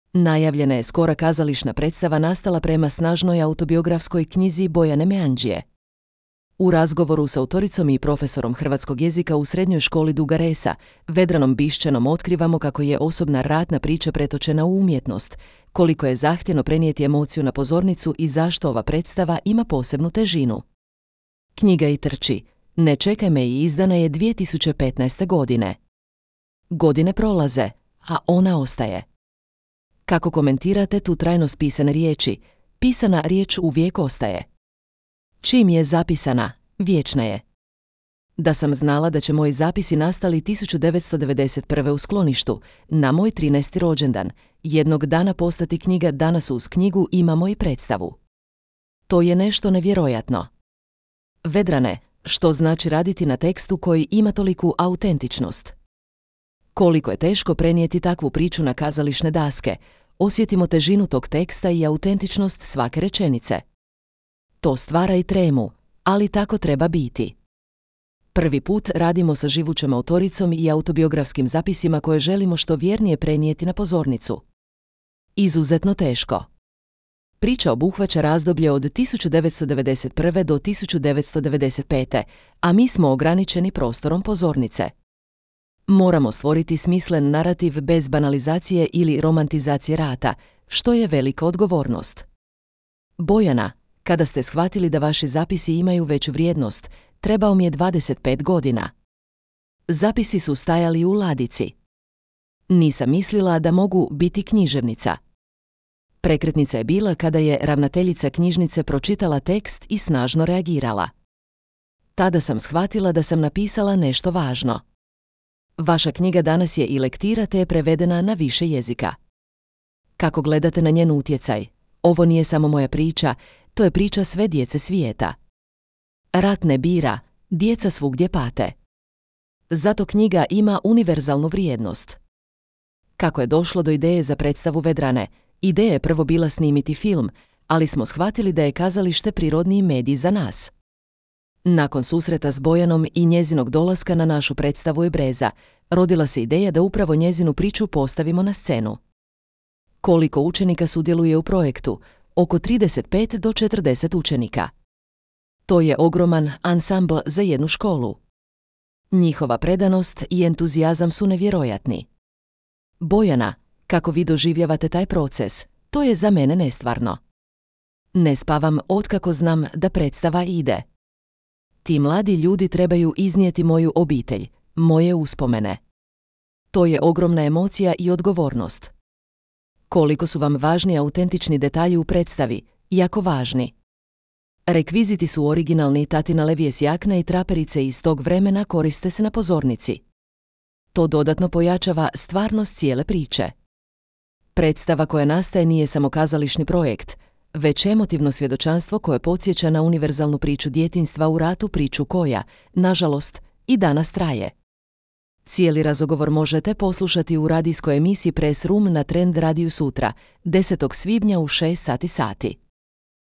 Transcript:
Najavljena je skora kazališna predstava nastala prema snažnoj autobiografskoj knjizi Bojane Meandžije. U razgovoru s autoricom i profesorom hrvatskog jezika u srednjoj školi Duga Resa, Vedranom Bišćanom, otkrivamo kako je osobna ratna priča pretočena u umjetnost, koliko je zahtjevno prenijeti emociju na pozornicu i zašto ova predstava ima posebnu težinu. Knjiga i trči. Ne čekaj me i izdana je 2015. godine. Godine prolaze, a ona ostaje. Kako komentirate tu trajnost pisane riječi? Pisana riječ uvijek ostaje. Čim je zapisana, vječna je. Da sam znala da će moji zapisi nastali 1991. u skloništu, na moj 13. rođendan, jednog dana postati knjiga, danas uz knjigu imamo i predstavu. To je nešto nevjerojatno. Vedrane, što znači raditi na tekstu koji ima toliku autentičnost? Koliko je teško prenijeti takvu priču na kazališne daske, osjetimo težinu tog teksta i autentičnost svake rečenice. To stvara i tremu, ali tako treba biti. Prvi put radimo sa živućom autoricom i autobiografskim zapisima koje želimo što vjernije prenijeti na pozornicu. Izuzetno teško. Priča obuhvaća razdoblje od 1991. do 1995. a mi smo ograničeni prostorom pozornice. Moramo stvoriti smislen narativ bez banalizacije ili romantizacije rata, što je velika odgovornost. Bojana, kada ste shvatili da vaši zapisi imaju veću vrijednost, trebao mi je 25 godina. Zapisi su stajali u ladici. Nisam mislila da mogu biti književnica. Prekretnica je bila kada je ravnateljica knjižnice pročitala tekst i snažno reagirala. Tada sam shvatila da sam napisala nešto važno. Vaša knjiga danas je i lektira te je prevedena na više jezika. Kako gledate na njen utjecaj? Ovo nije samo moja priča, to je priča sve djece svijeta. Rat ne bira, djeca svugdje pate. Zato knjiga ima univerzalnu vrijednost. Kako je došlo do ideje za predstavu Vedrane? Ideja je prvo bila snimiti film, ali smo shvatili da je kazalište prirodniji medij za nas. Nakon susreta s Bojanom i njezinog dolaska na našu predstavu je Breza, rodila se ideja da upravo njezinu priču postavimo na scenu. Koliko učenika sudjeluje u projektu? Oko 35 do 40 učenika. To je ogroman ansambl za jednu školu. Njihova predanost i entuzijazam su nevjerojatni. Bojana, kako vi doživljavate taj proces? To je za mene nestvarno. Ne spavam otkako znam da predstava ide. Ti mladi ljudi trebaju iznijeti moju obitelj, moje uspomene. To je ogromna emocija i odgovornost. Koliko su vam važni autentični detalji u predstavi? Jako važni. Rekviziti su originalni, tatina Levijes jakna i traperice iz tog vremena koriste se na pozornici. To dodatno pojačava stvarnost cijele priče. Predstava koja nastaje nije samo kazališni projekt, već emotivno svjedočanstvo koje podsjeća na univerzalnu priču djetinjstva u ratu, priču koja, nažalost, i danas traje. Cijeli razgovor možete poslušati u radijskoj emisiji Press Room na Trend radiju sutra, 10. svibnja u 6 sati.